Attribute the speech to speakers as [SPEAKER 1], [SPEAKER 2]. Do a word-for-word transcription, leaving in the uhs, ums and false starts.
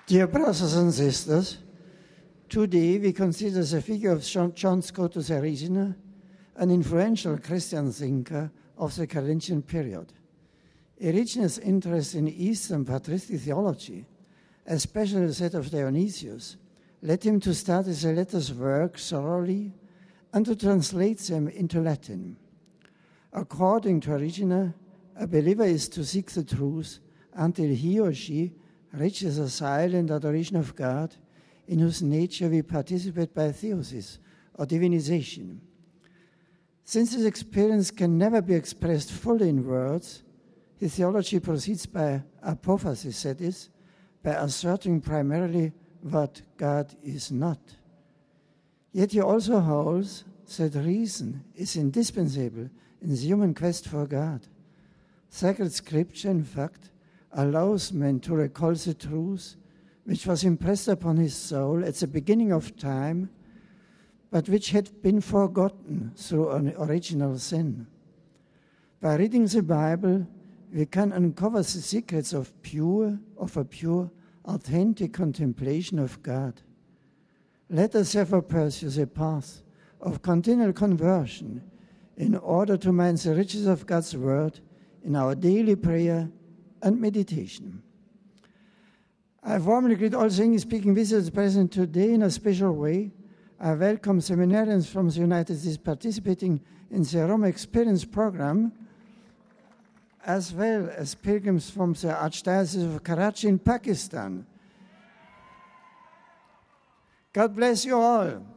[SPEAKER 1] Dear brothers and sisters, today we consider the figure of John Scotus Erigena, an influential Christian thinker of the Carolingian period. Erigena's interest in Eastern patristic theology, especially that of Dionysius, led him to study the latter's work thoroughly and to translate them into Latin. According to Erigena, a believer is to seek the truth until he or she reaches a silent adoration of God in whose nature we participate by theosis or divinization. Since this experience can never be expressed fully in words, his theology proceeds by apophasis, that is, by asserting primarily what God is not. Yet he also holds that reason is indispensable in the human quest for God. Sacred Scripture, in fact, allows man to recall the truth which was impressed upon his soul at the beginning of time, but which had been forgotten through an original sin. By reading the Bible, we can uncover the secrets of pure, of a pure, authentic contemplation of God. Let us therefore pursue the path of continual conversion in order to mine the riches of God's word in our daily prayer and meditation. I warmly greet all the English speaking visitors present today in a special way. I welcome seminarians from the United States participating in the Roma Experience program, as well as pilgrims from the Archdiocese of Karachi in Pakistan. God bless you all.